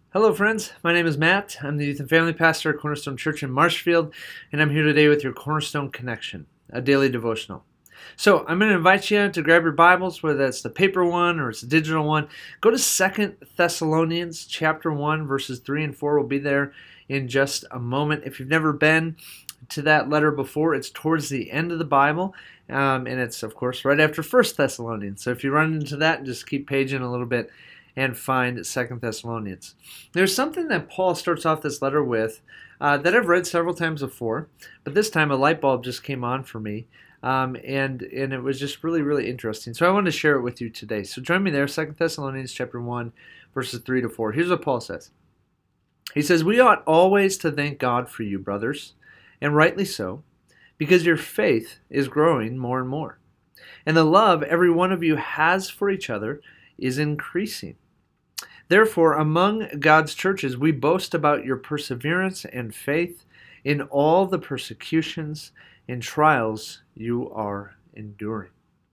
Hello, friends. My name is Matt. I'm the youth and family pastor at Cornerstone Church in Marshfield, and I'm here today with your Cornerstone Connection, a daily devotional. So I'm going to invite you to grab your Bibles, whether that's the paper one or it's the digital one. Go to Second Thessalonians chapter 1, verses 3 and 4. We'll be there in just a moment. If you've never been to that letter before, it's towards the end of the Bible, and it's, of course, right after First Thessalonians. So if you run into that, just keep paging a little bit and find Second Thessalonians. There's something that Paul starts off this letter with that I've read several times before, but this time a light bulb just came on for me, and it was just really interesting. So I wanted to share it with you today. So join me there, Second Thessalonians chapter 1, verses 3 to 4. Here's what Paul says. He says, "We ought always to thank God for you, brothers, and rightly so, because your faith is growing more and more, and the love every one of you has for each other is increasing. Therefore, among God's churches, we boast about your perseverance and faith in all the persecutions and trials you are enduring."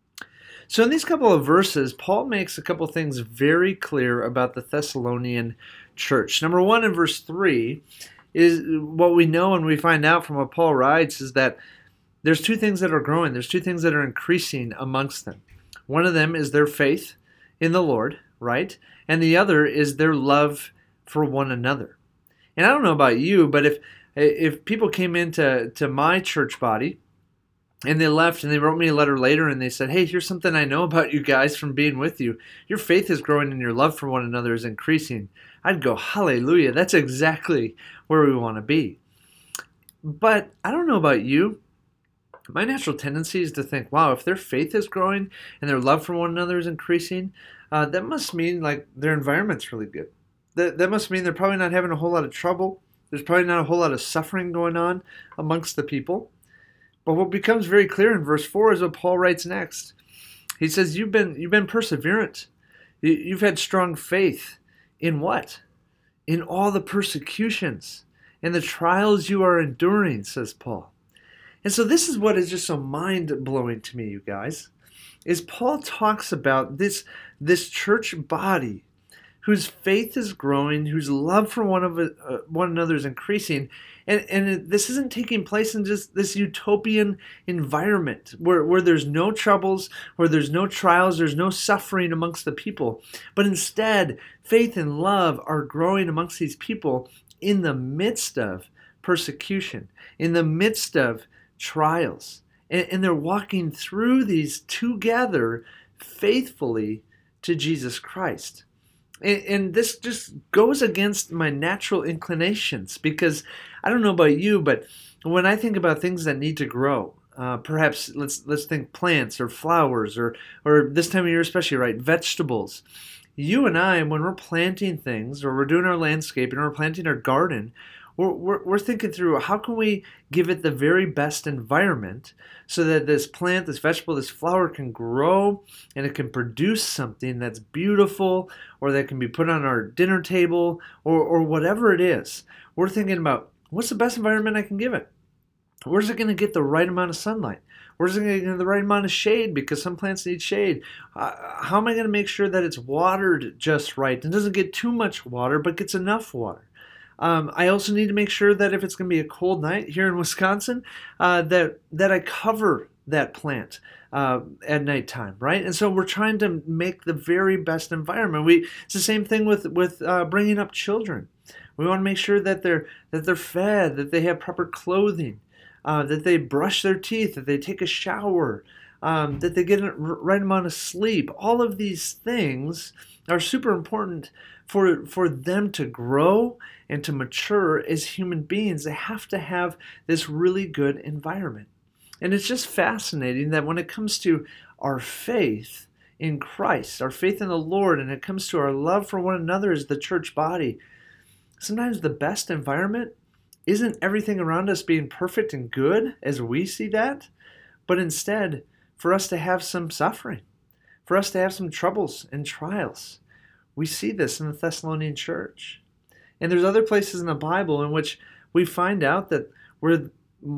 So in these couple of verses, Paul makes a couple things very clear about the Thessalonian church. Number one, in verse 3, is what we know and we find out from what Paul writes is that there's two things that are growing. There's two things that are increasing amongst them. One of them is their faith in the Lord, right? And the other is their love for one another. And I don't know about you, but if people came into my church body and they left and they wrote me a letter later and they said, "Hey, here's something I know about you guys from being with you. Your faith is growing and your love for one another is increasing," I'd go, "Hallelujah, that's exactly where we want to be." But I don't know about you. My natural tendency is to think, wow, if their faith is growing and their love for one another is increasing, that must mean like their environment's really good. That must mean they're probably not having a whole lot of trouble. There's probably not a whole lot of suffering going on amongst the people. But what becomes very clear in verse 4 is what Paul writes next. He says, you've been perseverant. You've had strong faith in what? In all the persecutions and the trials you are enduring, says Paul. And so this is what is just so mind-blowing to me, you guys, is Paul talks about this church body whose faith is growing, whose love for one another is increasing, and this isn't taking place in just this utopian environment where there's no troubles, where there's no trials, there's no suffering amongst the people, but instead faith and love are growing amongst these people in the midst of persecution, in the midst of trials, and they're walking through these together faithfully to Jesus Christ. And this just goes against my natural inclinations, because I don't know about you, but when I think about things that need to grow, perhaps let's think plants or flowers or this time of year especially, right, vegetables. You and I, when we're planting things or we're doing our landscaping or we're planting our garden, we're thinking through how can we give it the very best environment so that this plant, this vegetable, this flower can grow and it can produce something that's beautiful or that can be put on our dinner table or whatever it is. We're thinking about what's the best environment I can give it? Where's it going to get the right amount of sunlight? Where's it going to get the right amount of shade? Because some plants need shade. How am I going to make sure that it's watered just right and doesn't get too much water but gets enough water? I also need to make sure that if it's going to be a cold night here in Wisconsin, that I cover that plant at nighttime, right? And so we're trying to make the very best environment. It's the same thing with bringing up children. We want to make sure that they're fed, that they have proper clothing, that they brush their teeth, that they take a shower, that they get the right amount of sleep. All of these things are super important for them to grow and to mature as human beings. They have to have this really good environment. And it's just fascinating that when it comes to our faith in Christ, our faith in the Lord, and it comes to our love for one another as the church body, sometimes the best environment isn't everything around us being perfect and good as we see that, but instead for us to have some suffering, for us to have some troubles and trials. We see this in the Thessalonian church. And there's other places in the Bible in which we find out that where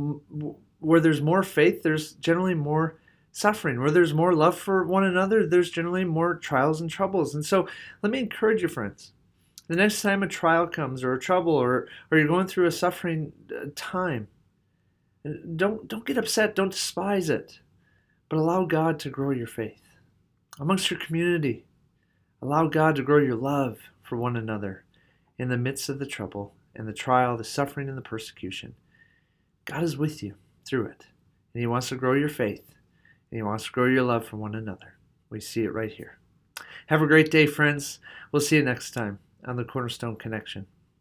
there's more faith, there's generally more suffering. Where there's more love for one another, there's generally more trials and troubles. And so let me encourage you, friends, The next time a trial comes, or a trouble, or you're going through a suffering time, don't get upset, don't despise it, but allow God to grow your faith. Amongst your community, allow God to grow your love for one another in the midst of the trouble and the trial, the suffering, and the persecution. God is with you through it, and He wants to grow your faith, and He wants to grow your love for one another. We see it right here. Have a great day, friends. We'll see you next time on the Cornerstone Connection.